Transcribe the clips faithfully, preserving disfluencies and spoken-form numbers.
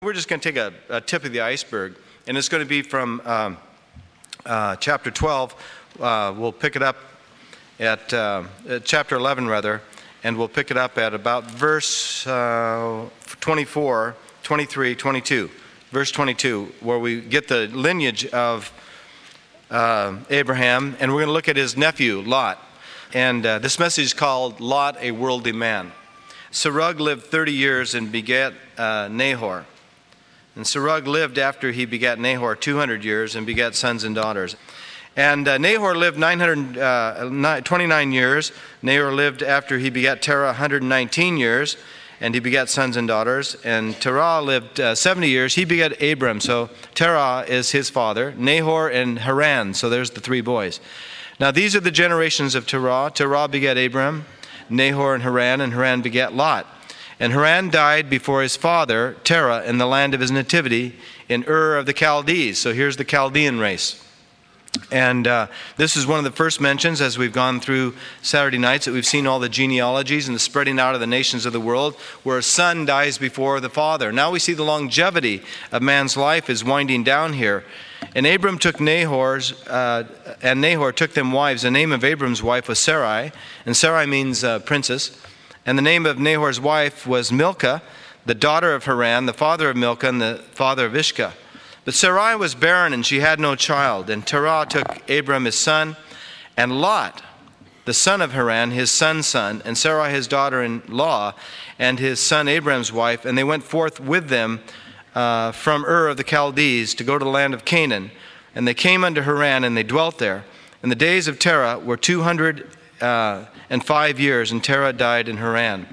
We're just going to take a, a tip of the iceberg, and it's going to be from um, uh, chapter twelve. Uh, we'll pick it up at uh, chapter eleven, rather, and we'll pick it up at about verse uh, twenty-four, twenty-three, twenty-two. Verse twenty-two, where we get the lineage of uh, Abraham, and we're going to look at his nephew, Lot. And uh, this message is called Lot, a Worldly Man. Serug lived thirty years and begat uh, Nahor. And Serug lived after he begat Nahor two hundred years and begat sons and daughters. And uh, Nahor lived nine hundred twenty-nine years. Nahor lived after he begat Terah one hundred nineteen years, and he begat sons and daughters. And Terah lived uh, seventy years. He begat Abram. So Terah is his father. Nahor and Haran. So there's the three boys. Now these are the generations of Terah. Terah begat Abram, Nahor and Haran, and Haran begat Lot. And Haran died before his father, Terah, in the land of his nativity, in Ur of the Chaldees. So here's the Chaldean race. And uh, this is one of the first mentions, as we've gone through Saturday nights, that we've seen all the genealogies and the spreading out of the nations of the world, where a son dies before the father. Now we see the longevity of man's life is winding down here. And Abram took Nahor's, uh, and Nahor took them wives. The name of Abram's wife was Sarai, and Sarai means uh, princess. And the name of Nahor's wife was Milcah, the daughter of Haran, the father of Milcah, and the father of Ishcah. But Sarai was barren, and she had no child. And Terah took Abram his son, and Lot, the son of Haran, his son's son, and Sarai his daughter-in-law, and his son Abram's wife, and they went forth with them uh, from Ur of the Chaldees to go to the land of Canaan. And they came unto Haran, and they dwelt there. And the days of Terah were two hundred uh, and five years, and Terah died in Haran.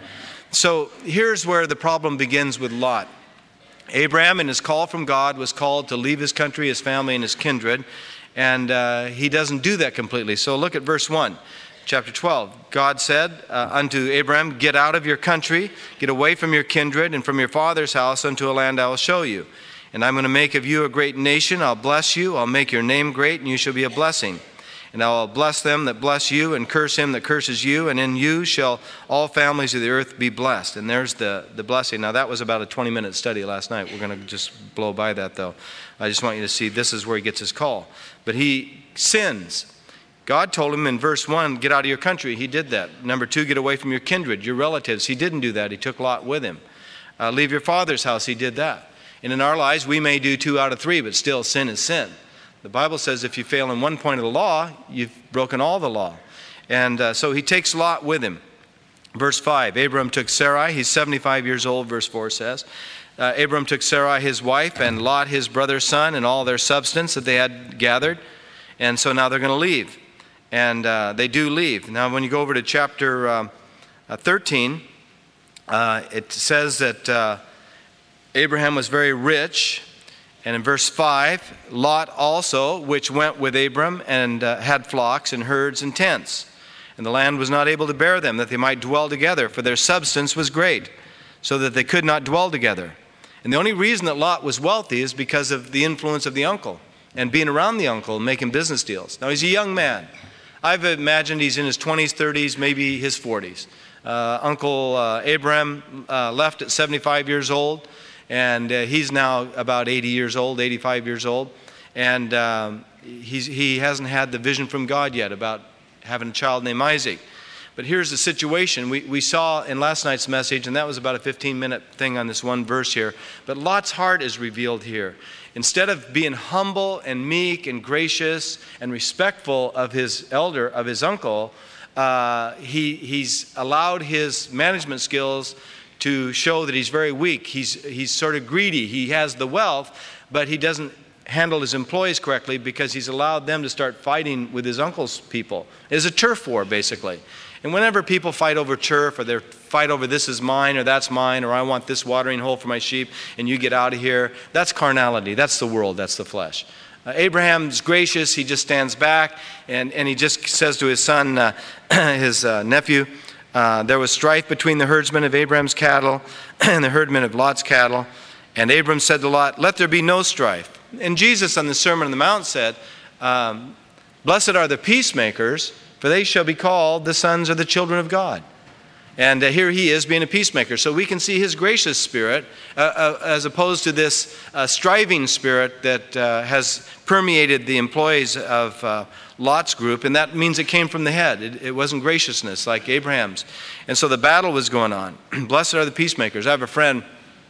So here's where the problem begins with Lot. Abraham, in his call from God, was called to leave his country, his family, and his kindred, and uh, he doesn't do that completely. So look at verse one, chapter twelve. God said uh, unto Abraham, "Get out of your country, get away from your kindred, and from your father's house unto a land I will show you. And I'm going to make of you a great nation. I'll bless you. I'll make your name great, and you shall be a blessing. And I will bless them that bless you, and curse him that curses you, and in you shall all families of the earth be blessed." And there's the, the blessing. Now that was about a twenty-minute study last night. We're going to just blow by that, though. I just want you to see this is where he gets his call. But he sins. God told him in verse one, get out of your country. He did that. Number two, get away from your kindred, your relatives. He didn't do that. He took Lot with him. Uh, leave your father's house. He did that. And in our lives, we may do two out of three, but still sin is sin. The Bible says if you fail in one point of the law, you've broken all the law. And uh, so he takes Lot with him. Verse five, Abram took Sarai. He's seventy-five years old, verse four says. Uh, Abram took Sarai, his wife, and Lot, his brother's son, and all their substance that they had gathered. And so now they're going to leave. And uh, they do leave. Now when you go over to chapter um, uh, thirteen, uh, it says that uh, Abraham was very rich. And in verse five, Lot also, which went with Abram, and uh, had flocks and herds and tents. And the land was not able to bear them, that they might dwell together, for their substance was great, so that they could not dwell together. And the only reason that Lot was wealthy is because of the influence of the uncle, and being around the uncle and making business deals. Now he's a young man. I've imagined he's in his twenties, thirties, maybe his forties. Uh, Uncle uh, Abraham uh, left at seventy-five years old. And uh, he's now about eighty years old, eighty-five years old. And um, he's, he hasn't had the vision from God yet about having a child named Isaac. But here's the situation. We, we saw in last night's message, and that was about a fifteen-minute thing on this one verse here. But Lot's heart is revealed here. Instead of being humble and meek and gracious and respectful of his elder, of his uncle, uh, he, he's allowed his management skills to show that he's very weak. He's he's sort of greedy. He has the wealth, but he doesn't handle his employees correctly because he's allowed them to start fighting with his uncle's people. It's a turf war, basically. And whenever people fight over turf, or they fight over this is mine, or that's mine, or I want this watering hole for my sheep, and you get out of here, that's carnality. That's the world. That's the flesh. Uh, Abraham's gracious. He just stands back, and, and he just says to his son, uh, his uh, nephew, Uh, there was strife between the herdsmen of Abraham's cattle and the herdmen of Lot's cattle. And Abram said to Lot, let there be no strife. And Jesus on the Sermon on the Mount said, um, blessed are the peacemakers, for they shall be called the sons or the children of God. And uh, here he is being a peacemaker. So we can see his gracious spirit uh, uh, as opposed to this uh, striving spirit that uh, has permeated the employees of uh, Lot's group. And that means it came from the head. It, it wasn't graciousness like Abraham's. And so the battle was going on. Blessed are the peacemakers. I have a friend,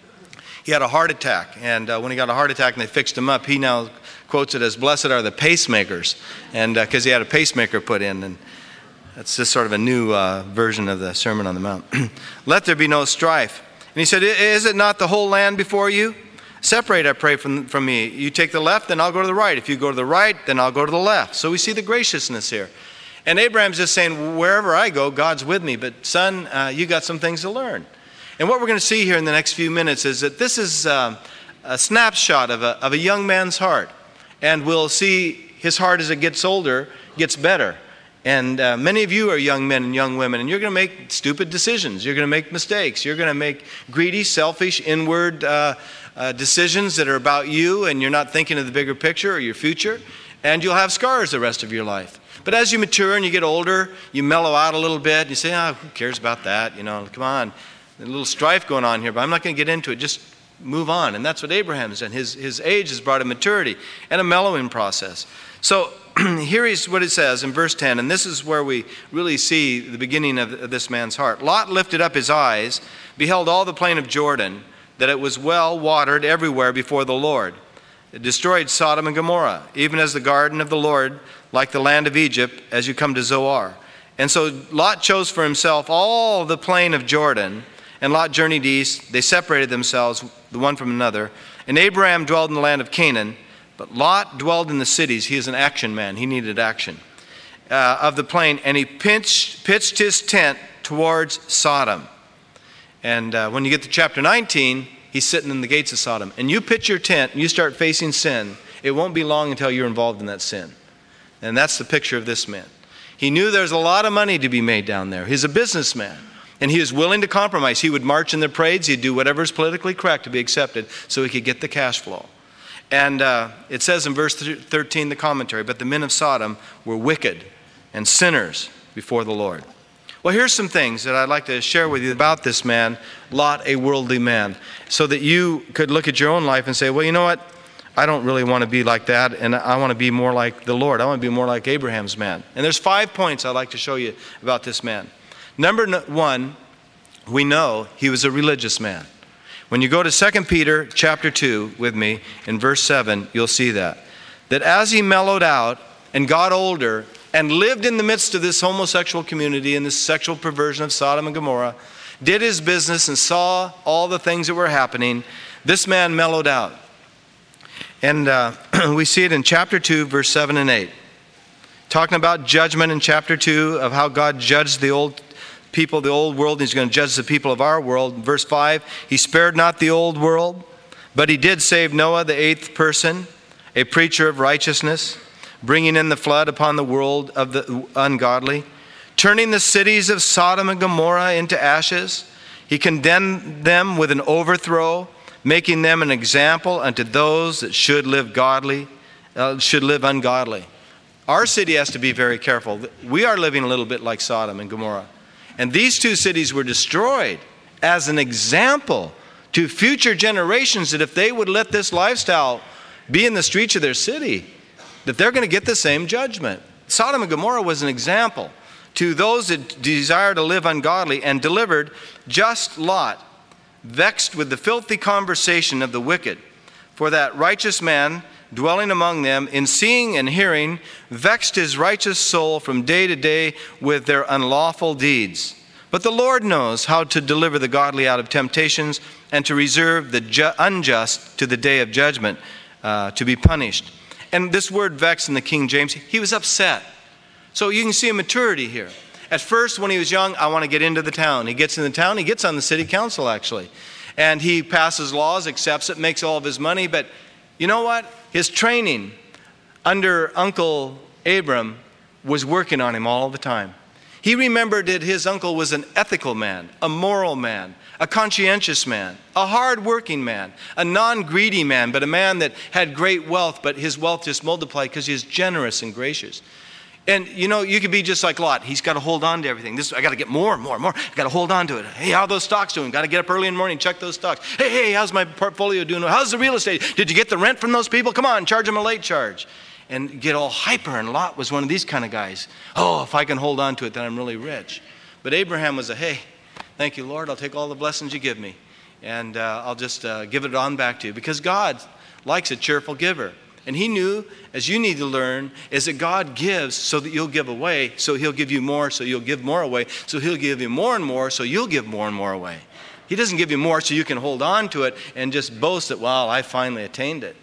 he had a heart attack. And uh, when he got a heart attack and they fixed him up, he now quotes it as, blessed are the pacemakers. And because uh, he had a pacemaker put in. And that's just sort of a new uh, version of the Sermon on the Mount. Let there be no strife. And he said, is it not the whole land before you? Separate, I pray, from, from me. You take the left, then I'll go to the right. If you go to the right, then I'll go to the left. So we see the graciousness here. And Abraham's just saying, wherever I go, God's with me. But son, uh, you got some things to learn. And what we're going to see here in the next few minutes is that this is uh, a snapshot of a, of a young man's heart. And we'll see his heart as it gets older, gets better. And uh, many of you are young men and young women, and you're going to make stupid decisions. You're going to make mistakes. You're going to make greedy, selfish, inward uh, uh, decisions that are about you, and you're not thinking of the bigger picture or your future. And you'll have scars the rest of your life. But as you mature and you get older, you mellow out a little bit. And you say, oh, who cares about that? You know, come on. There's a little strife going on here, but I'm not going to get into it. Just move on. And that's what Abraham has done. His, his age has brought a maturity and a mellowing process. So here is what it says in verse ten, and this is where we really see the beginning of this man's heart. Lot lifted up his eyes, beheld all the plain of Jordan, that it was well watered everywhere before the Lord. It destroyed Sodom and Gomorrah, even as the garden of the Lord, like the land of Egypt, as you come to Zoar. And so Lot chose for himself all the plain of Jordan, and Lot journeyed east. They separated themselves, the one from another. And Abraham dwelled in the land of Canaan, but Lot dwelled in the cities. He is an action man. He needed action. Uh, of the plain, and he pitched, pitched his tent towards Sodom. And uh, when you get to chapter nineteen, he's sitting in the gates of Sodom. And you pitch your tent, and you start facing sin. It won't be long until you're involved in that sin. And that's the picture of this man. He knew there's a lot of money to be made down there. He's a businessman. And he was willing to compromise. He would march in the parades. He'd do whatever is politically correct to be accepted so he could get the cash flow. And uh, it says in verse thirteen, the commentary, but the men of Sodom were wicked and sinners before the Lord. Well, here's some things that I'd like to share with you about this man, Lot, a worldly man, so that you could look at your own life and say, well, you know what? I don't really want to be like that, and I want to be more like the Lord. I want to be more like Abraham's man. And there's five points I'd like to show you about this man. Number one, we know he was a religious man. When you go to Second Peter chapter two with me, in verse seven, you'll see that. That as he mellowed out and got older and lived in the midst of this homosexual community and this sexual perversion of Sodom and Gomorrah, did his business and saw all the things that were happening, this man mellowed out. And uh, we see it in chapter two, verse seven and eight. Talking about judgment in chapter two of how God judged the old people, the old world, and he's going to judge the people of our world. In verse five, he spared not the old world, but he did save Noah, the eighth person, a preacher of righteousness, bringing in the flood upon the world of the ungodly, turning the cities of Sodom and Gomorrah into ashes. He condemned them with an overthrow, making them an example unto those that should live godly, uh, should live ungodly. Our city has to be very careful. We are living a little bit like Sodom and Gomorrah. And these two cities were destroyed as an example to future generations that if they would let this lifestyle be in the streets of their city, that they're going to get the same judgment. Sodom and Gomorrah was an example to those that desire to live ungodly, and delivered just Lot, vexed with the filthy conversation of the wicked. For that righteous man dwelling among them, in seeing and hearing, vexed his righteous soul from day to day with their unlawful deeds. But the Lord knows how to deliver the godly out of temptations, and to reserve the ju- unjust to the day of judgment, uh, to be punished. And this word vex in the King James, he was upset. So you can see a maturity here. At first, when he was young, I want to get into the town. He gets in the town, he gets on the city council actually. And he passes laws, accepts it, makes all of his money. But you know what? His training under Uncle Abram was working on him all the time. He remembered that his uncle was an ethical man, a moral man, a conscientious man, a hard-working man, a non-greedy man, but a man that had great wealth, but his wealth just multiplied because he was generous and gracious. And, you know, you could be just like Lot. He's got to hold on to everything. This, I got to get more and more and more. I got to hold on to it. Hey, how are those stocks doing? Got to get up early in the morning, check those stocks. Hey, hey, how's my portfolio doing? How's the real estate? Did you get the rent from those people? Come on, charge them a late charge. And get all hyper. And Lot was one of these kind of guys. Oh, if I can hold on to it, then I'm really rich. But Abraham was a, hey, thank you, Lord. I'll take all the blessings you give me. And uh, I'll just uh, give it on back to you. Because God likes a cheerful giver. And he knew, as you need to learn, is that God gives so that you'll give away, so he'll give you more, so you'll give more away, so he'll give you more and more, so you'll give more and more away. He doesn't give you more so you can hold on to it and just boast that, wow, I finally attained it.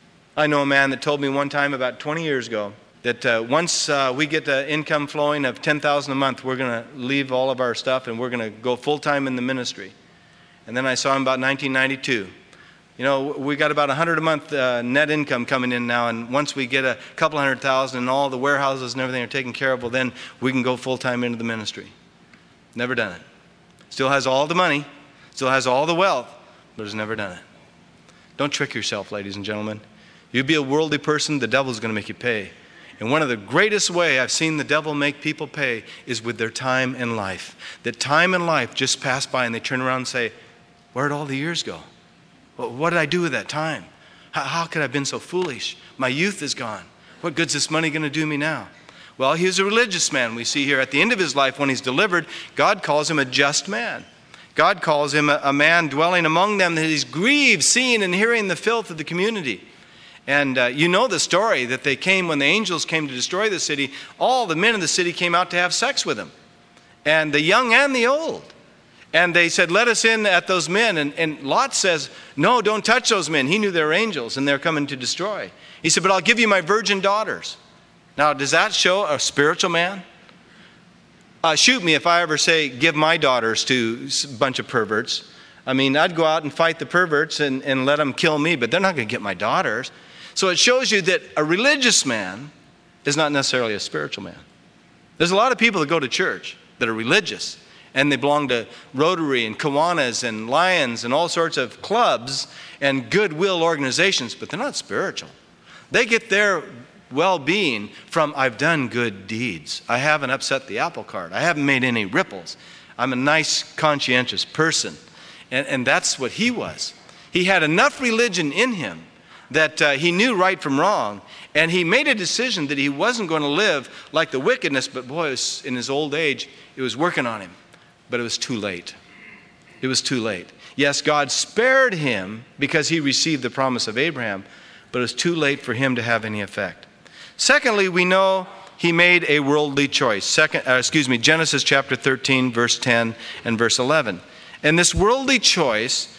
I know a man that told me one time about twenty years ago that uh, once uh, we get the income flowing of ten thousand dollars a month, we're going to leave all of our stuff and we're going to go full-time in the ministry. And then I saw him about nineteen ninety-two. You know, we got about one hundred a month uh, net income coming in now, and once we get a couple hundred thousand and all the warehouses and everything are taken care of, well, then we can go full-time into the ministry. Never done it. Still has all the money, still has all the wealth, but has never done it. Don't trick yourself, ladies and gentlemen. You be a worldly person, the devil's going to make you pay. And one of the greatest way I've seen the devil make people pay is with their time in life. That time in life just passed by and they turn around and say, where'd all the years go? What did I do with that time? How, how could I have been so foolish? My youth is gone. What good's this money going to do me now? Well, he was a religious man. We see here at the end of his life when he's delivered, God calls him a just man. God calls him a, a man dwelling among them that he's grieved, seeing and hearing the filth of the community. And uh, you know the story that they came, when the angels came to destroy the city, all the men of the city came out to have sex with him. And the young and the old. And they said, let us in at those men. And, and Lot says, no, don't touch those men. He knew they were angels and they're coming to destroy. He said, but I'll give you my virgin daughters. Now, does that show a spiritual man? Uh, shoot me if I ever say, give my daughters to a bunch of perverts. I mean, I'd go out and fight the perverts and, and let them kill me, but they're not going to get my daughters. So it shows you that a religious man is not necessarily a spiritual man. There's a lot of people that go to church that are religious. And they belong to Rotary and Kiwanis and Lions and all sorts of clubs and goodwill organizations, but they're not spiritual. They get their well-being from, I've done good deeds. I haven't upset the apple cart. I haven't made any ripples. I'm a nice, conscientious person. And, and that's what he was. He had enough religion in him that uh, he knew right from wrong. And he made a decision that he wasn't going to live like the wickedness, but boy, it was, in his old age, it was working on him. But it was too late. It was too late. Yes, God spared him because he received the promise of Abraham, but it was too late for him to have any effect. Secondly, we know he made a worldly choice. Second, uh, excuse me, Genesis chapter thirteen, verse ten and verse eleven. And this worldly choice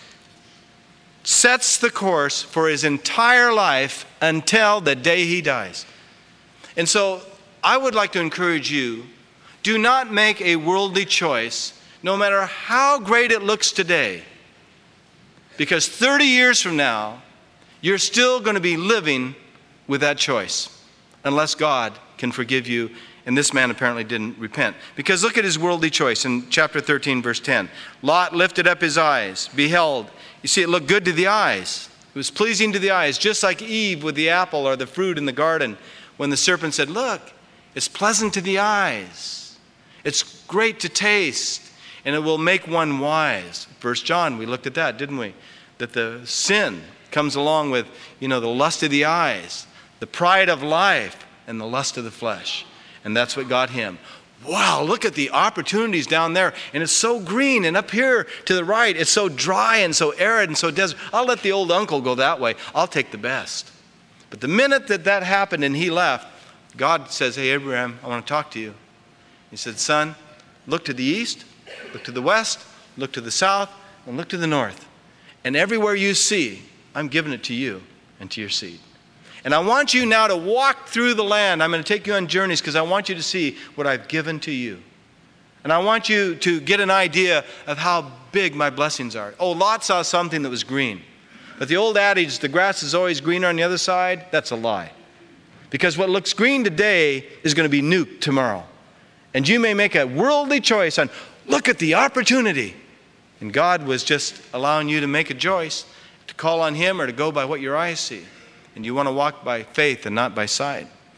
sets the course for his entire life until the day he dies. And so I would like to encourage you, do not make a worldly choice, no matter how great it looks today. Because thirty years from now, you're still going to be living with that choice, unless God can forgive you. And this man apparently didn't repent. Because look at his worldly choice in chapter thirteen, verse ten. Lot lifted up his eyes, beheld. You see, it looked good to the eyes. It was pleasing to the eyes, just like Eve with the apple or the fruit in the garden, when the serpent said, look, it's pleasant to the eyes. It's great to taste, and it will make one wise. First John, we looked at that, didn't we? That the sin comes along with, you know, the lust of the eyes, the pride of life, and the lust of the flesh. And that's what got him. Wow, look at the opportunities down there. And it's so green. And up here to the right, it's so dry and so arid and so desert. I'll let the old uncle go that way. I'll take the best. But the minute that that happened and he left, God says, hey, Abraham, I want to talk to you. He said, son, look to the east, look to the west, look to the south, and look to the north. And everywhere you see, I'm giving it to you and to your seed. And I want you now to walk through the land. I'm going to take you on journeys because I want you to see what I've given to you. And I want you to get an idea of how big my blessings are. Oh, Lot saw something that was green. But the old adage, the grass is always greener on the other side, that's a lie. Because what looks green today is going to be nuked tomorrow. And you may make a worldly choice on, look at the opportunity. And God was just allowing you to make a choice to call on him or to go by what your eyes see. And you want to walk by faith and not by sight.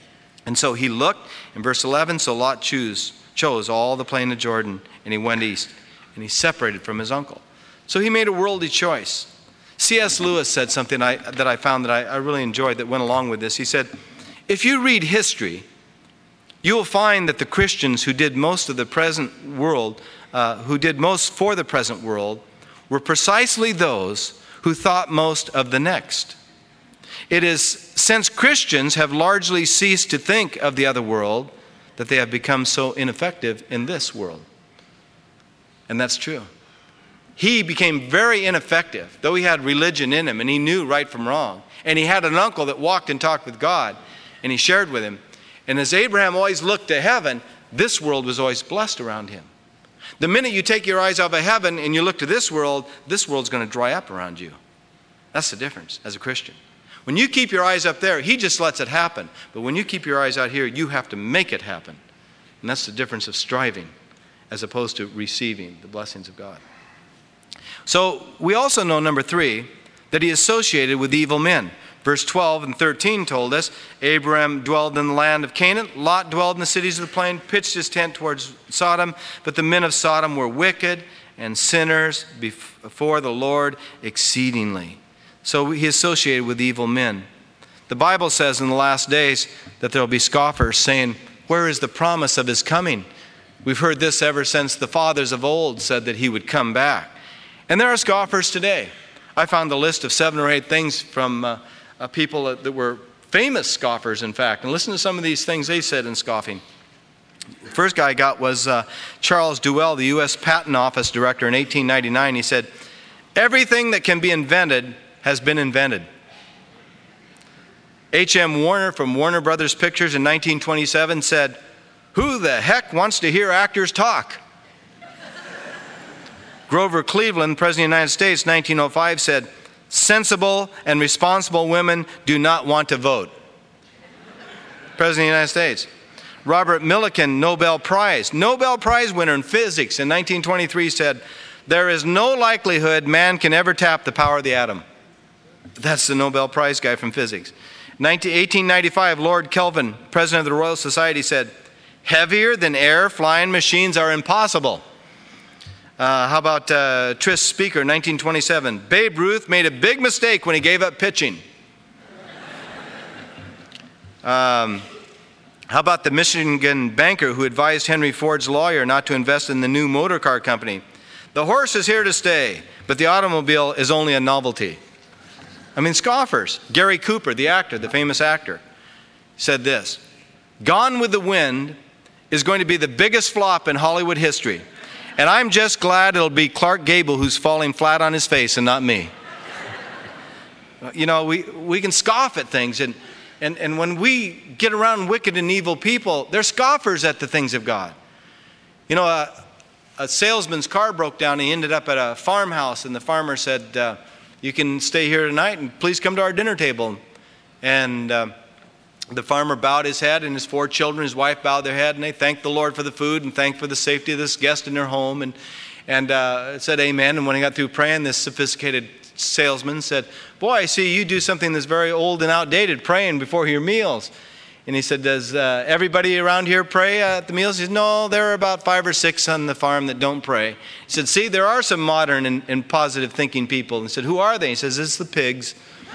And so he looked, in verse eleven, so Lot choose, chose all the plain of Jordan, and he went east, and he separated from his uncle. So he made a worldly choice. C S Lewis said something I, that I found that I, I really enjoyed that went along with this. He said, if you read history, you will find that the Christians who did most of the present world, uh, who did most for the present world, were precisely those who thought most of the next. It is since Christians have largely ceased to think of the other world that they have become so ineffective in this world. And that's true. He became very ineffective, though he had religion in him and he knew right from wrong. And he had an uncle that walked and talked with God and he shared with him. And as Abraham always looked to heaven, this world was always blessed around him. The minute you take your eyes off of heaven and you look to this world, this world's going to dry up around you. That's the difference as a Christian. When you keep your eyes up there, he just lets it happen. But when you keep your eyes out here, you have to make it happen. And that's the difference of striving as opposed to receiving the blessings of God. So we also know, number three, that he associated with evil men. Verse twelve and thirteen told us, Abraham dwelled in the land of Canaan. Lot dwelled in the cities of the plain, pitched his tent towards Sodom. But the men of Sodom were wicked and sinners before the Lord exceedingly. So he associated with evil men. The Bible says in the last days that there will be scoffers saying, where is the promise of his coming? We've heard this ever since the fathers of old said that he would come back. And there are scoffers today. I found a list of seven or eight things from uh, uh, people that, that were famous scoffers, in fact. And listen to some of these things they said in scoffing. The first guy I got was uh, Charles Duell, the U S Patent Office Director in eighteen ninety-nine. He said, everything that can be invented has been invented. H M Warner from Warner Brothers Pictures in nineteen twenty-seven said, who the heck wants to hear actors talk? Grover Cleveland, President of the United States, nineteen oh five said, sensible and responsible women do not want to vote. President of the United States. Robert Millikan, Nobel Prize, Nobel Prize winner in physics in nineteen twenty-three said, there is no likelihood man can ever tap the power of the atom. That's the Nobel Prize guy from physics. eighteen ninety-five, Lord Kelvin, President of the Royal Society, said, heavier than air flying machines are impossible. Uh, how about uh, Tris Speaker, nineteen twenty-seven? Babe Ruth made a big mistake when he gave up pitching. Um, how about the Michigan banker who advised Henry Ford's lawyer not to invest in the new motor car company? The horse is here to stay, but the automobile is only a novelty. I mean, scoffers. Gary Cooper, the actor, the famous actor, said this, Gone with the Wind is going to be the biggest flop in Hollywood history. And I'm just glad it'll be Clark Gable who's falling flat on his face and not me. You know, we, we can scoff at things. And, and, and when we get around wicked and evil people, they're scoffers at the things of God. You know, a, a salesman's car broke down. He ended up at a farmhouse. And the farmer said, uh, you can stay here tonight and please come to our dinner table. And uh, the farmer bowed his head, and his four children, his wife, bowed their head, and they thanked the Lord for the food and thanked for the safety of this guest in their home, and and uh, said amen. And when he got through praying, this sophisticated salesman said, boy, I see you do something that's very old and outdated, praying before your meals. And he said, does uh, everybody around here pray at the meals? He said, no, there are about five or six on the farm that don't pray. He said, see, there are some modern and, and positive thinking people. And he said, who are they? He says, it's the pigs.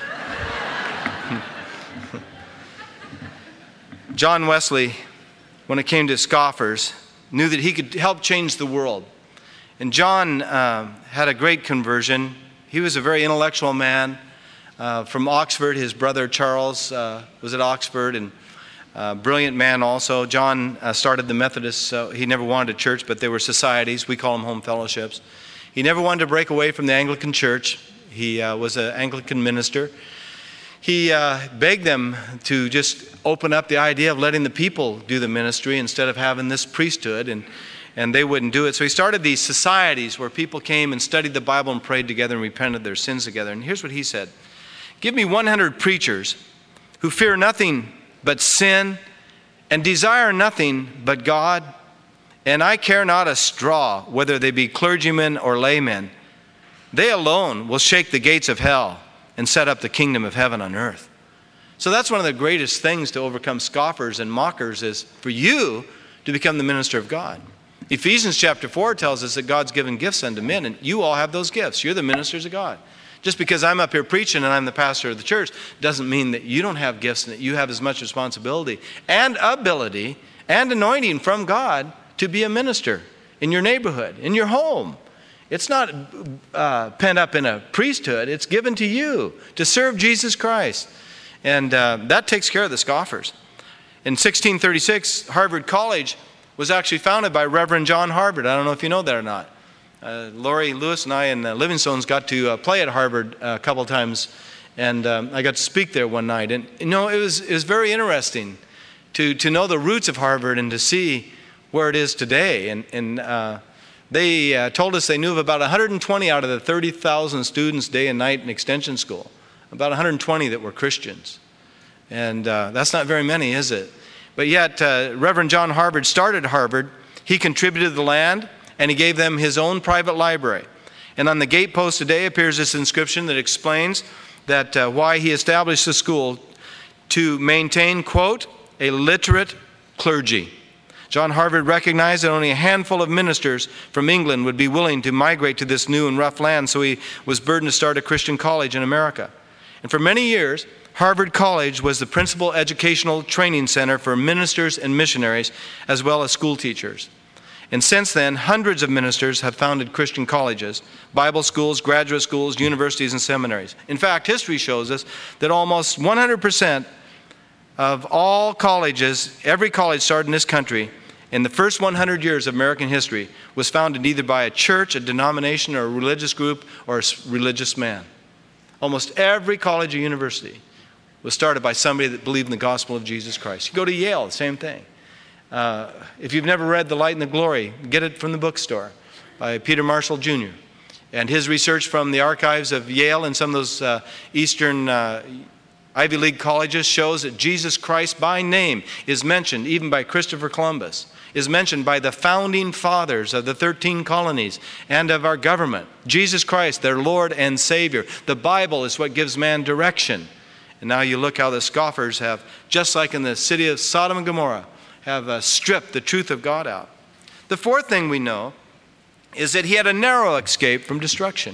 John Wesley, when it came to scoffers, knew that he could help change the world. And John uh, had a great conversion. He was a very intellectual man uh, from Oxford. His brother Charles uh, was at Oxford, and a brilliant man also. John uh, started the Methodists. So he never wanted a church, but they were societies. We call them home fellowships. He never wanted to break away from the Anglican church. He uh, was an Anglican minister. He uh, begged them to just open up the idea of letting the people do the ministry instead of having this priesthood, and, and they wouldn't do it. So he started these societies where people came and studied the Bible and prayed together and repented their sins together. And here's what he said, give me one hundred preachers who fear nothing but sin and desire nothing but God, and I care not a straw whether they be clergymen or laymen. They alone will shake the gates of hell and set up the kingdom of heaven on earth. So that's one of the greatest things to overcome scoffers and mockers, is for you to become the minister of God. Ephesians chapter four tells us that God's given gifts unto men, and you all have those gifts. You're the ministers of God. Just because I'm up here preaching and I'm the pastor of the church doesn't mean that you don't have gifts and that you have as much responsibility and ability and anointing from God to be a minister in your neighborhood, in your home. It's not uh, pent up in a priesthood. It's given to you to serve Jesus Christ. And uh, that takes care of the scoffers. In sixteen thirty-six, Harvard College was actually founded by Reverend John Harvard. I don't know if you know that or not. Uh, Lori Lewis and I and uh, Livingstone's got to uh, play at Harvard uh, a couple times, and um, I got to speak there one night. And you know, it was it was very interesting to to know the roots of Harvard and to see where it is today. And, and uh, they uh, told us they knew of about one hundred twenty out of the thirty thousand students day and night in extension school. About one hundred twenty that were Christians. And uh, that's not very many, is it? But yet, uh, Reverend John Harvard started Harvard. He contributed the land, and he gave them his own private library. And on the gatepost today appears this inscription that explains that uh, why he established the school: to maintain, quote, a literate clergy. John Harvard recognized that only a handful of ministers from England would be willing to migrate to this new and rough land, so he was burdened to start a Christian college in America. And for many years, Harvard College was the principal educational training center for ministers and missionaries, as well as school teachers. And since then, hundreds of ministers have founded Christian colleges, Bible schools, graduate schools, universities, and seminaries. In fact, history shows us that almost one hundred percent of all colleges, every college started in this country, in the first one hundred years of American history, was founded either by a church, a denomination, or a religious group, or a religious man. Almost every college or university was started by somebody that believed in the gospel of Jesus Christ. You go to Yale, the same thing. Uh, if you've never read The Light and the Glory, get it from the bookstore by Peter Marshall Junior And his research from the archives of Yale and some of those uh, Eastern uh, Ivy League colleges shows that Jesus Christ by name is mentioned even by Christopher Columbus, is mentioned by the founding fathers of the thirteen colonies and of our government. Jesus Christ, their Lord and Savior. The Bible is what gives man direction. And now you look how the scoffers have, just like in the city of Sodom and Gomorrah, have uh, stripped the truth of God out. The fourth thing we know is that he had a narrow escape from destruction.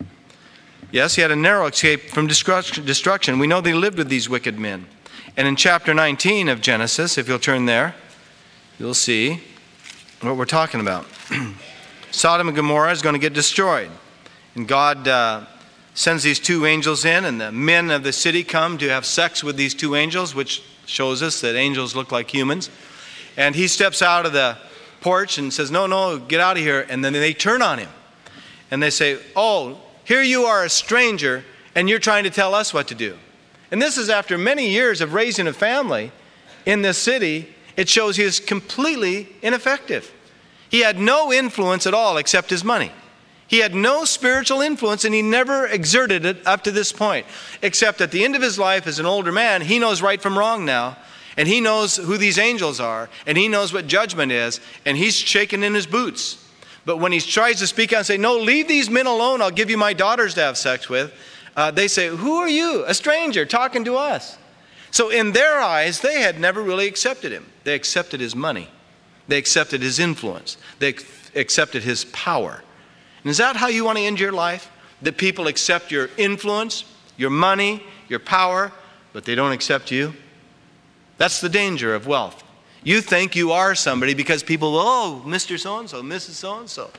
Yes, he had a narrow escape from destruction. We know that he lived with these wicked men. And in chapter nineteen of Genesis, if you'll turn there, you'll see what we're talking about. Sodom and Gomorrah is going to get destroyed. And God uh, sends these two angels in, and the men of the city come to have sex with these two angels, which shows us that angels look like humans. And he steps out of the porch and says, no, no, get out of here. And then they turn on him. And they say, oh, here you are, a stranger, and you're trying to tell us what to do. And this is after many years of raising a family in this city. It shows he is completely ineffective. He had no influence at all except his money. He had no spiritual influence, and he never exerted it up to this point. Except at the end of his life as an older man, he knows right from wrong now. And he knows who these angels are. And he knows what judgment is. And he's shaking in his boots. But when he tries to speak out and say, no, leave these men alone. I'll give you my daughters to have sex with. Uh, they say, who are you? A stranger talking to us. So in their eyes, they had never really accepted him. They accepted his money. They accepted his influence. They accepted his power. And is that how you want to end your life? That people accept your influence, your money, your power, but they don't accept you? That's the danger of wealth. You think you are somebody because people, oh, Mister So-and-so, Missus So-and-so.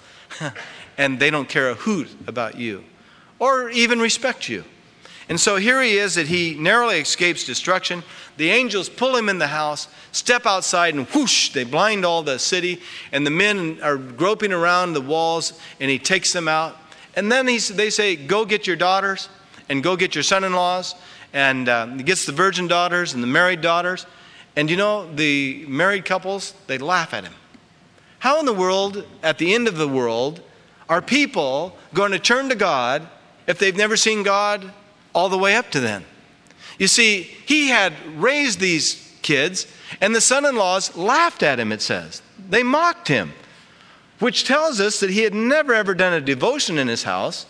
And they don't care a hoot about you or even respect you. And so here he is, that he narrowly escapes destruction. The angels pull him in the house, step outside, and whoosh, they blind all the city. And the men are groping around the walls, and he takes them out. And then he, they say, go get your daughters, and go get your son-in-laws. And uh, he gets the virgin daughters and the married daughters. And you know, the married couples, they laugh at him. How in the world, at the end of the world, are people going to turn to God if they've never seen God all the way up to then? You see, he had raised these kids, and the son-in-laws laughed at him, it says. They mocked him, which tells us that he had never ever done a devotion in his house.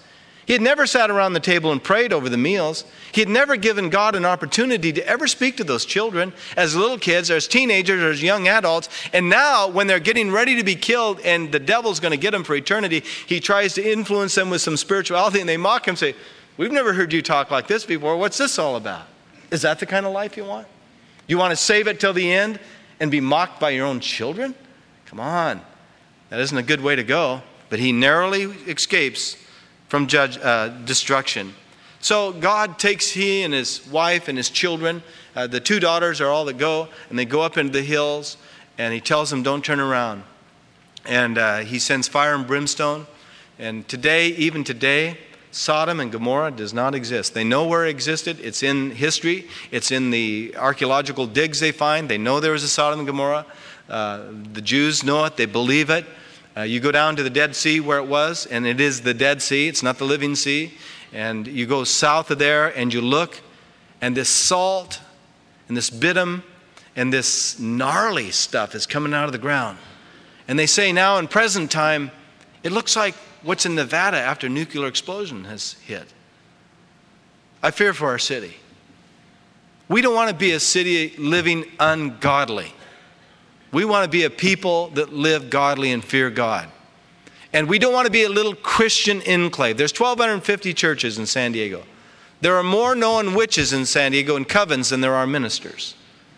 He had never sat around the table and prayed over the meals. He had never given God an opportunity to ever speak to those children as little kids or as teenagers or as young adults. And now when they're getting ready to be killed and the devil's going to get them for eternity, he tries to influence them with some spirituality, and they mock him and say, we've never heard you talk like this before. What's this all about? Is that the kind of life you want? You want to save it till the end and be mocked by your own children? Come on. That isn't a good way to go. But he narrowly escapes from judge, uh, destruction. So God takes he and his wife and his children. Uh, the two daughters are all that go, and they go up into the hills, and he tells them, don't turn around. And uh, he sends fire and brimstone. And today, even today, Sodom and Gomorrah does not exist. They know where it existed. It's in history. It's in the archaeological digs they find. They know there was a Sodom and Gomorrah. Uh, the Jews know it. They believe it. Uh, you go down to the Dead Sea where it was, and it is the Dead Sea. It's not the living sea. And you go south of there, and you look, and this salt and this bitumen and this gnarly stuff is coming out of the ground. And they say now in present time, it looks like what's in Nevada after a nuclear explosion has hit. I fear for our city. We don't want to be a city living ungodly. We want to be a people that live godly and fear God. And we don't want to be a little Christian enclave. There's twelve fifty churches in San Diego. There are more known witches in San Diego and covens than there are ministers.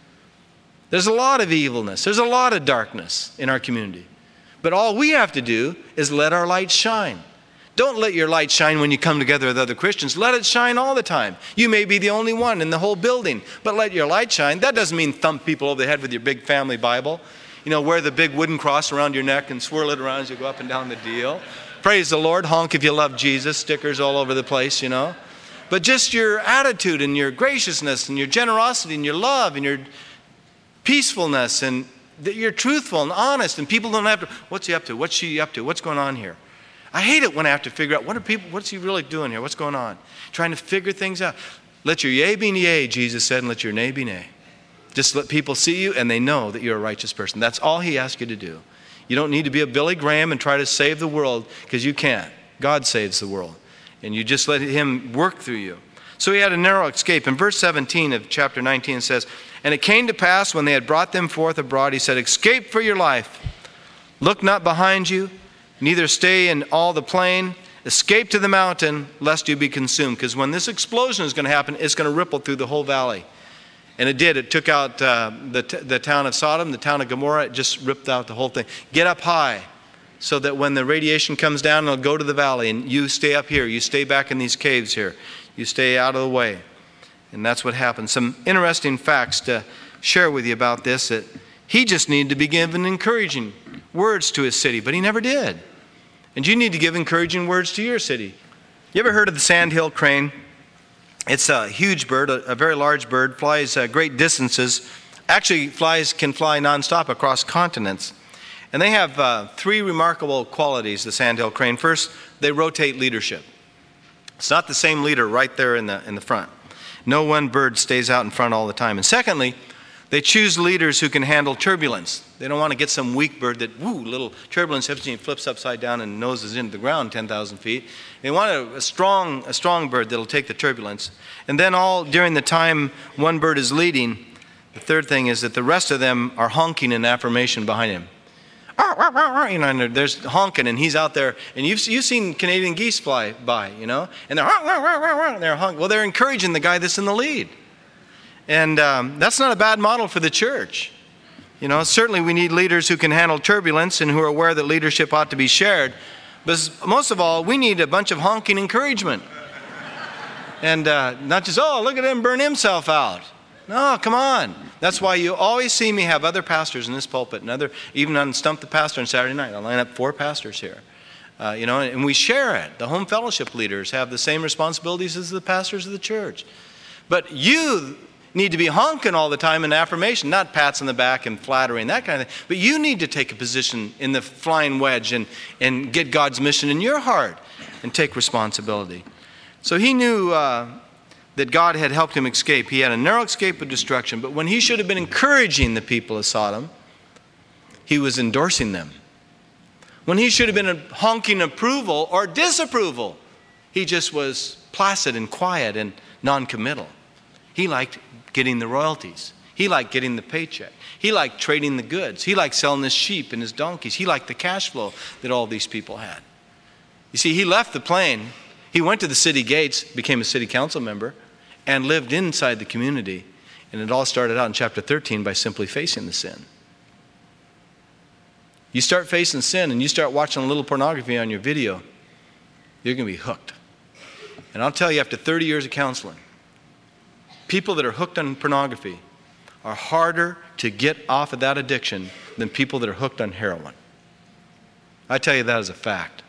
There's a lot of evilness. There's a lot of darkness in our community. But all we have to do is let our light shine. Don't let your light shine when you come together with other Christians. Let it shine all the time. You may be the only one in the whole building, but let your light shine. That doesn't mean thump people over the head with your big family Bible. You know, wear the big wooden cross around your neck and swirl it around as you go up and down the deal. Praise the Lord. Honk if you love Jesus. Stickers all over the place, you know. But just your attitude and your graciousness and your generosity and your love and your peacefulness and that you're truthful and honest, and people don't have to, what's he up to? What's she up to? What's going on here? I hate it when I have to figure out, what are people, what's he really doing here? What's going on? Trying to figure things out. Let your yea be yea, Jesus said, and let your nay be nay. Just let people see you and they know that you're a righteous person. That's all he asks you to do. You don't need to be a Billy Graham and try to save the world, because you can't. God saves the world. And you just let him work through you. So he had a narrow escape. In verse seventeen of chapter nineteen it says, and it came to pass when they had brought them forth abroad, he said, escape for your life. Look not behind you, neither stay in all the plain. Escape to the mountain, lest you be consumed. Because when this explosion is going to happen, it's going to ripple through the whole valley. And it did. It took out uh, the, t- the town of Sodom, the town of Gomorrah. It just ripped out the whole thing. Get up high so that when the radiation comes down, it'll go to the valley. And you stay up here. You stay back in these caves here. You stay out of the way. And that's what happened. Some interesting facts to share with you about this. That he just needed to be given encouraging words to his city, but he never did. And you need to give encouraging words to your city. You ever heard of the sandhill crane? It's a huge bird, a, a very large bird, flies uh, great distances. Actually, flies can fly nonstop across continents. And they have uh, three remarkable qualities, the sandhill crane. First, they rotate leadership. It's not the same leader right there in the in the front. No one bird stays out in front all the time. And secondly, they choose leaders who can handle turbulence. They don't want to get some weak bird that, woo, little turbulence hits and flips upside down and noses into the ground ten thousand feet. They want a, a strong a strong bird that'll take the turbulence. And then all during the time one bird is leading, the third thing is that the rest of them are honking in affirmation behind him. You know, and there's honking, and he's out there, and you've you've seen Canadian geese fly by, you know, and they're and they're honking. Well, they're encouraging the guy that's in the lead, and um, that's not a bad model for the church. You know, certainly we need leaders who can handle turbulence and who are aware that leadership ought to be shared. But most of all, we need a bunch of honking encouragement, and uh, not just, oh, look at him burn himself out. No, come on. That's why you always see me have other pastors in this pulpit, and other, even on Stump the Pastor on Saturday night. I line up four pastors here. Uh, you know, and we share it. The home fellowship leaders have the same responsibilities as the pastors of the church. But you need to be honking all the time in affirmation, not pats on the back and flattery and that kind of thing. But you need to take a position in the flying wedge and, and get God's mission in your heart and take responsibility. So he knew uh, that God had helped him escape. He had a narrow escape of destruction. But when he should have been encouraging the people of Sodom, he was endorsing them. When he should have been honking approval or disapproval, He just was placid and quiet and non-committal. He liked getting the royalties. He liked getting the paycheck. He liked trading the goods. He liked selling his sheep and his donkeys. He liked the cash flow that all these people had. You see, he left the plain. He went to the city gates, became a city council member, and lived inside the community. And it all started out in chapter thirteen by simply facing the sin. You start facing sin and you start watching a little pornography on your video, you're going to be hooked. And I'll tell you, after thirty years of counseling, people that are hooked on pornography are harder to get off of that addiction than people that are hooked on heroin. I tell you that as a fact.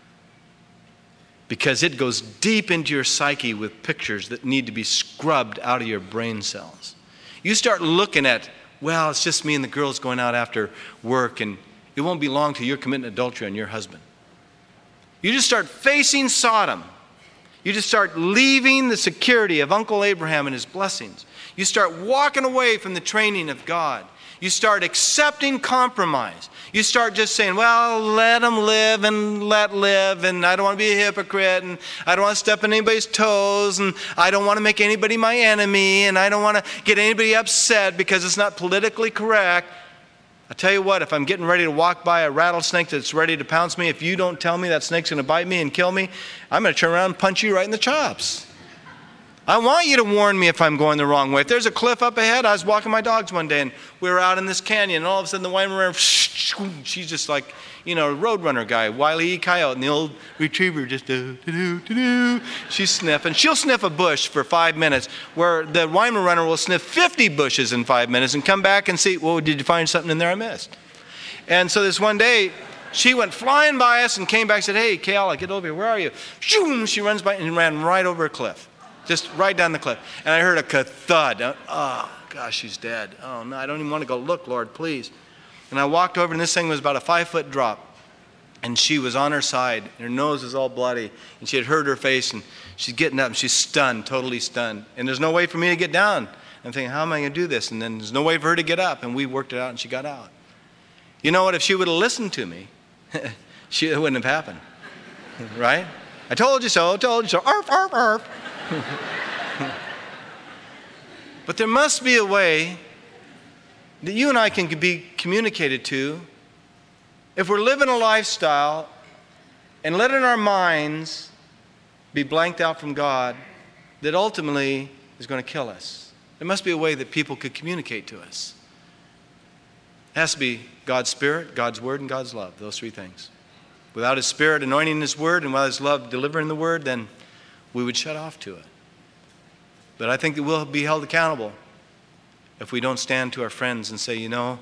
Because it goes deep into your psyche with pictures that need to be scrubbed out of your brain cells. You start looking at, well, it's just me and the girls going out after work, and it won't be long till you're committing adultery on your husband. You just start facing Sodom. You just start leaving the security of Uncle Abraham and his blessings. You start walking away from the training of God. You start accepting compromise. You start just saying, well, let them live and let live, and I don't want to be a hypocrite, and I don't want to step on anybody's toes, and I don't want to make anybody my enemy, and I don't want to get anybody upset because it's not politically correct. I tell you what, if I'm getting ready to walk by a rattlesnake that's ready to pounce me, if you don't tell me that snake's going to bite me and kill me, I'm going to turn around and punch you right in the chops. I want you to warn me if I'm going the wrong way. If there's a cliff up ahead, I was walking my dogs one day, and we were out in this canyon, and all of a sudden the Weimaraner, she's just like, you know, roadrunner guy, Wile E. Coyote, and the old retriever just do, do, do, do, do. She's sniffing. She'll sniff a bush for five minutes, where the Weimaraner will sniff fifty bushes in five minutes and come back and see, well, did you find something in there I missed? And so this one day, she went flying by us and came back and said, hey, Kayla, get over here. Where are you? She runs by and ran right over a cliff. Just right down the cliff. And I heard a thud. Oh, gosh, she's dead. Oh, no, I don't even want to go look, Lord, please. And I walked over, and this thing was about a five-foot drop. And she was on her side, and her nose was all bloody. And she had hurt her face, and she's getting up, and she's stunned, totally stunned. And there's no way for me to get down. I'm thinking, how am I going to do this? And then there's no way for her to get up. And we worked it out, and she got out. You know what? If she would have listened to me, she, it wouldn't have happened. Right? I told you so, told you so. Arf, arf, arf. But there must be a way that you and I can be communicated to if we're living a lifestyle and letting our minds be blanked out from God that ultimately is going to kill us. There must be a way that people could communicate to us. It has to be God's Spirit, God's Word, and God's love, those three things. Without His Spirit anointing His Word and without His love delivering the Word, then we would shut off to it. But I think that we'll be held accountable if we don't stand to our friends and say, you know,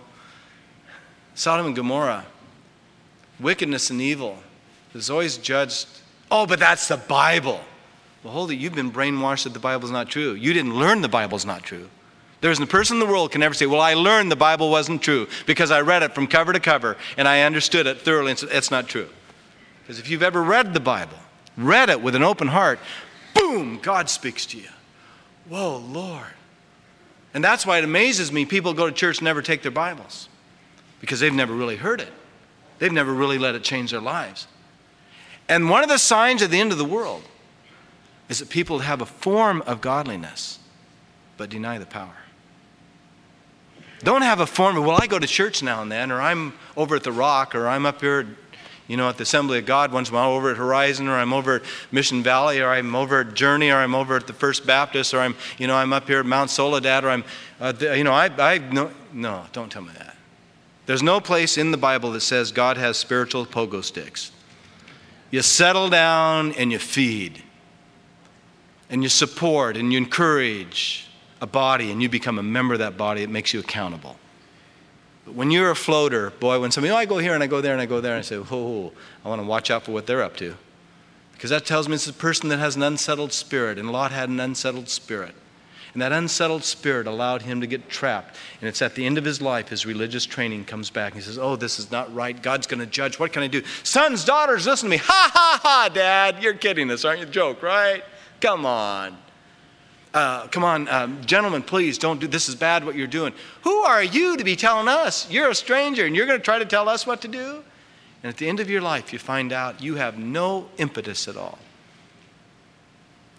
Sodom and Gomorrah, wickedness and evil is always judged, oh, but that's the Bible. Well, hold it, you've been brainwashed that the Bible's not true. You didn't learn the Bible's not true. There isn't a person in the world can ever say, well, I learned the Bible wasn't true because I read it from cover to cover and I understood it thoroughly and said, it's not true. Because if you've ever read the Bible, read it with an open heart, boom, God speaks to you. Whoa, Lord. And that's why it amazes me people go to church and never take their Bibles because they've never really heard it. They've never really let it change their lives. And one of the signs of the end of the world is that people have a form of godliness but deny the power. Don't have a form of, well, I go to church now and then, or I'm over at the Rock, or I'm up here, you know, at the Assembly of God once in a while, over at Horizon, or I'm over at Mission Valley, or I'm over at Journey, or I'm over at the First Baptist, or I'm, you know, I'm up here at Mount Soledad, or I'm, uh, you know, I, I, no, no, don't tell me that. There's no place in the Bible that says God has spiritual pogo sticks. You settle down and you feed, and you support, and you encourage a body, and you become a member of that body. It makes you accountable. But when you're a floater, boy, when somebody, oh, I go here and I go there and I go there, and I say, whoa, I want to watch out for what they're up to. Because that tells me it's a person that has an unsettled spirit, and Lot had an unsettled spirit. And that unsettled spirit allowed him to get trapped. And it's at the end of his life, his religious training comes back. And he says, oh, this is not right. God's going to judge. What can I do? Sons, daughters, listen to me. Ha, ha, ha, Dad. You're kidding us, aren't you? Joke, right? Come on. Uh, come on, um, gentlemen, please don't do this. Is bad what you're doing. Who are you to be telling us? You're a stranger and you're going to try to tell us what to do? And at the end of your life, you find out you have no impetus at all.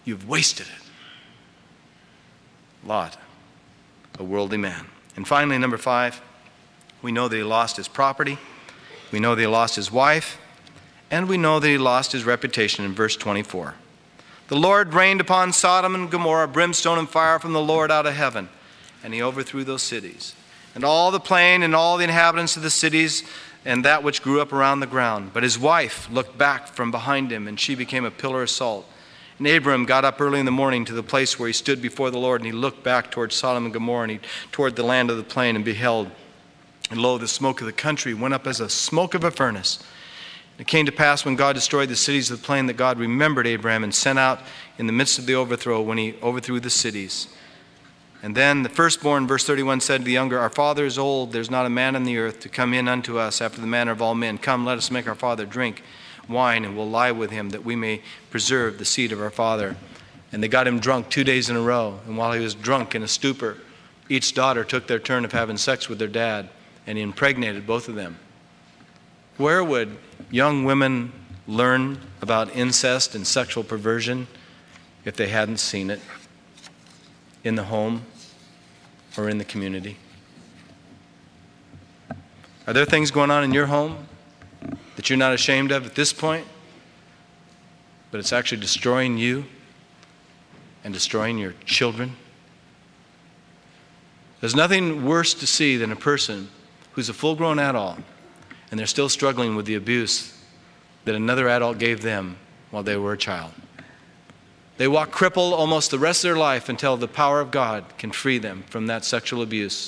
You've wasted it. Lot, a worldly man. And finally, number five, we know that he lost his property. We know that he lost his wife. And we know that he lost his reputation in verse twenty-four. The Lord rained upon Sodom and Gomorrah brimstone and fire from the Lord out of heaven, and he overthrew those cities, and all the plain and all the inhabitants of the cities and that which grew up around the ground. But his wife looked back from behind him, and she became a pillar of salt. And Abram got up early in the morning to the place where he stood before the Lord, and he looked back toward Sodom and Gomorrah, and he toward the land of the plain, and beheld, and lo, the smoke of the country went up as a smoke of a furnace. It came to pass when God destroyed the cities of the plain that God remembered Abraham and sent out in the midst of the overthrow when he overthrew the cities. And then the firstborn, verse thirty-one, said to the younger, Our father is old, there's not a man on the earth to come in unto us after the manner of all men. Come, let us make our father drink wine, and we'll lie with him that we may preserve the seed of our father. And they got him drunk two days in a row. And while he was drunk in a stupor, each daughter took their turn of having sex with their dad, and he impregnated both of them. Where would young women learn about incest and sexual perversion if they hadn't seen it in the home or in the community? Are there things going on in your home that you're not ashamed of at this point, but it's actually destroying you and destroying your children? There's nothing worse to see than a person who's a full-grown adult and they're still struggling with the abuse that another adult gave them while they were a child. They walk crippled almost the rest of their life until the power of God can free them from that sexual abuse.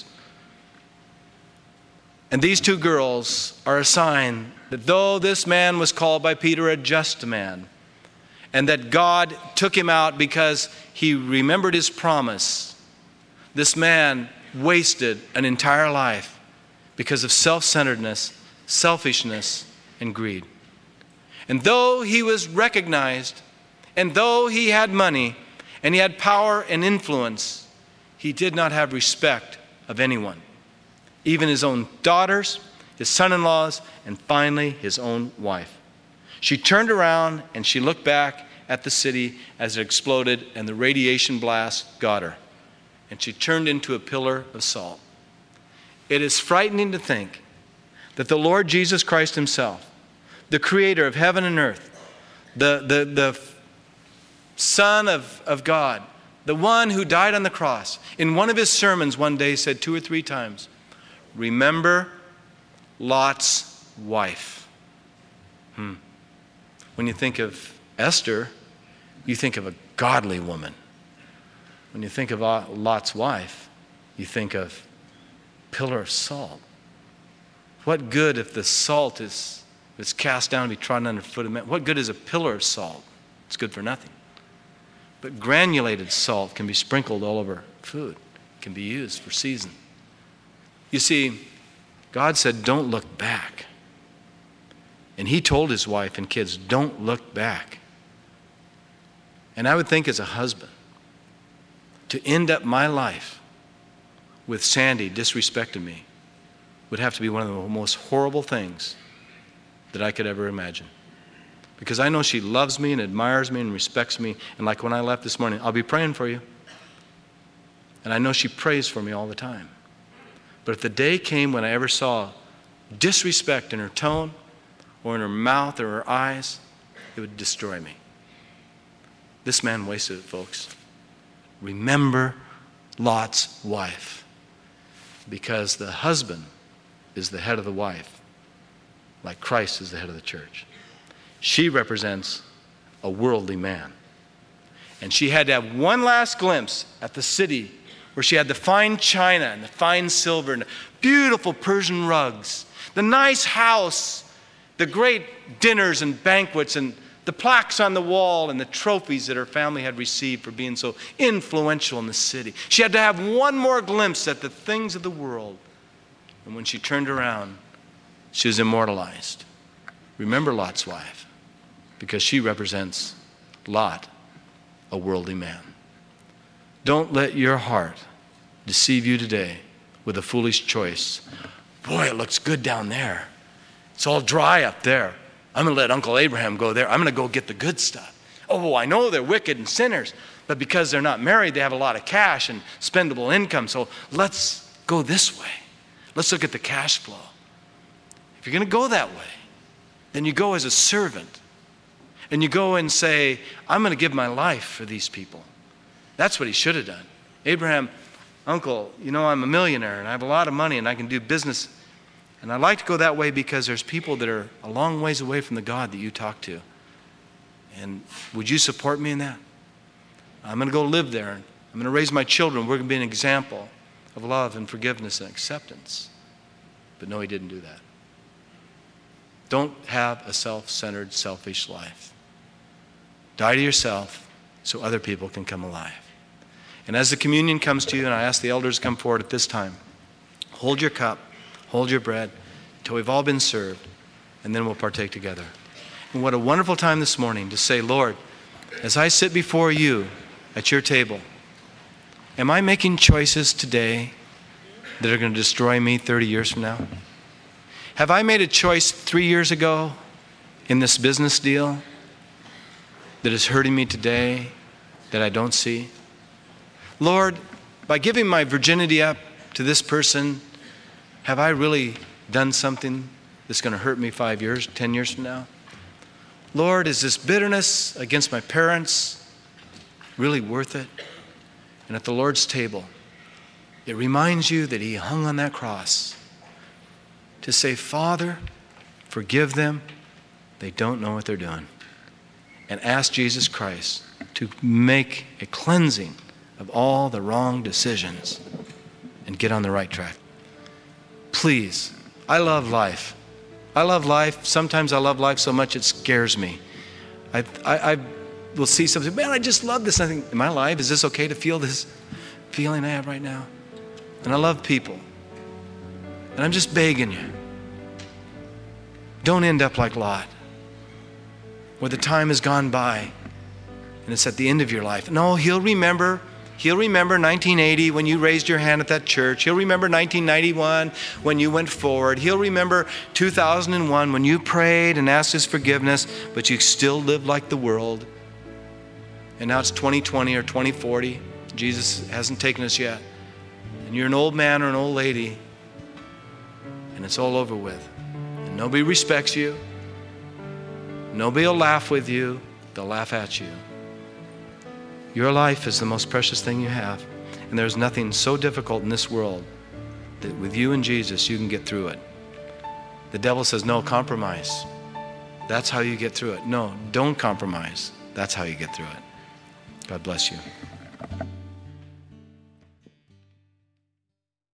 And these two girls are a sign that though this man was called by Peter a just man, and that God took him out because he remembered his promise, this man wasted an entire life because of self-centeredness, selfishness, and greed. And though he was recognized, and though he had money, and he had power and influence, he did not have respect of anyone. Even his own daughters, his son-in-laws, and finally his own wife. She turned around and she looked back at the city as it exploded and the radiation blast got her. And she turned into a pillar of salt. It is frightening to think that the Lord Jesus Christ himself, the creator of heaven and earth, the, the, the Son of, of God, the one who died on the cross, in one of his sermons one day said two or three times, remember Lot's wife. Hmm. When you think of Esther, you think of a godly woman. When you think of Lot's wife, you think of pillar of salt. What good if the salt is, is cast down to be trodden underfoot of men? What good is a pillar of salt? It's good for nothing. But granulated salt can be sprinkled all over food. It can be used for season. You see, God said, don't look back. And he told his wife and kids, don't look back. And I would think as a husband, to end up my life with Sandy disrespecting me would have to be one of the most horrible things that I could ever imagine. Because I know she loves me and admires me and respects me. And like when I left this morning, I'll be praying for you. And I know she prays for me all the time. But if the day came when I ever saw disrespect in her tone or in her mouth or her eyes, it would destroy me. This man wasted it, folks. Remember Lot's wife. Because the husband is the head of the wife, like Christ is the head of the church. She represents a worldly man. And she had to have one last glimpse at the city where she had the fine china and the fine silver and the beautiful Persian rugs, the nice house, the great dinners and banquets, and the plaques on the wall and the trophies that her family had received for being so influential in the city. She had to have one more glimpse at the things of the world. And when she turned around, she was immortalized. Remember Lot's wife, because she represents Lot, a worldly man. Don't let your heart deceive you today with a foolish choice. Boy, it looks good down there. It's all dry up there. I'm going to let Uncle Abraham go there. I'm going to go get the good stuff. Oh, I know they're wicked and sinners, but because they're not married, they have a lot of cash and spendable income. So let's go this way. Let's look at the cash flow. If you're going to go that way, then you go as a servant. And you go and say, I'm going to give my life for these people. That's what he should have done. Abraham, uncle, you know, I'm a millionaire and I have a lot of money and I can do business. And I like to go that way because there's people that are a long ways away from the God that you talk to. And would you support me in that? I'm going to go live there. I'm going to raise my children. We're going to be an example of love and forgiveness and acceptance. But no, he didn't do that. Don't have a self-centered, selfish life. Die to yourself so other people can come alive. And as the communion comes to you, and I ask the elders to come forward at this time, hold your cup, hold your bread, until we've all been served, and then we'll partake together. And what a wonderful time this morning to say, Lord, as I sit before you at your table, am I making choices today that are going to destroy me thirty years from now? Have I made a choice three years ago in this business deal that is hurting me today that I don't see? Lord, by giving my virginity up to this person, have I really done something that's going to hurt me five years, ten years from now? Lord, is this bitterness against my parents really worth it? And at the Lord's table, it reminds you that he hung on that cross to say, Father, forgive them. They don't know what they're doing. And ask Jesus Christ to make a cleansing of all the wrong decisions and get on the right track. Please, I love life. I love life. Sometimes I love life so much it scares me. I, I, I will see something, man, I just love this. I think, am I alive? Is this okay to feel this feeling I have right now? And I love people. And I'm just begging you, don't end up like Lot, where the time has gone by and it's at the end of your life. No, he'll remember. He'll remember nineteen eighty when you raised your hand at that church. He'll remember nineteen ninety-one when you went forward. He'll remember two thousand one when you prayed and asked his forgiveness, but you still lived like the world. And now it's twenty twenty or twenty forty. Jesus hasn't taken us yet. And you're an old man or an old lady, and it's all over with. And nobody respects you. Nobody will laugh with you. They'll laugh at you. Your life is the most precious thing you have. And there's nothing so difficult in this world that with you and Jesus, you can get through it. The devil says, no, compromise. That's how you get through it. No, don't compromise. That's how you get through it. God bless you.